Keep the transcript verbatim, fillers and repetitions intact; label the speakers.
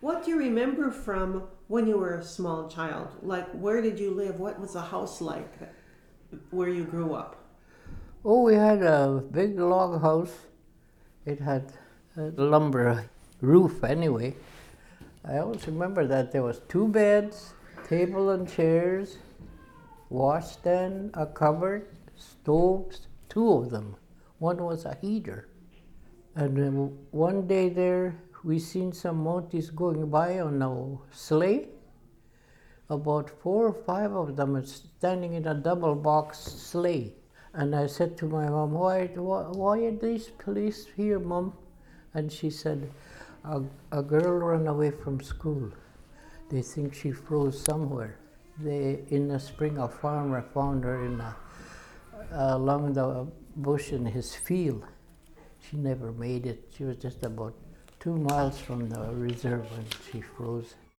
Speaker 1: What do you remember from when you were a small child? Like, where did you live? What was the house like where you grew up?
Speaker 2: Oh, we had a big log house. It had a lumber roof anyway. I always remember that there was two beds, table and chairs, washstand, a cupboard, stoves, two of them. One was a heater. And then one day there, we seen some Mounties going by on a sleigh. About four or five of them are standing in a double box sleigh. And I said to my mom, why, why, why are these police here, Mom? And she said, a, a girl ran away from school. They think she froze somewhere. They, in the spring, a farmer found her in a, along the bush in his field. She never made it. She was just about two miles from the reserve when she froze.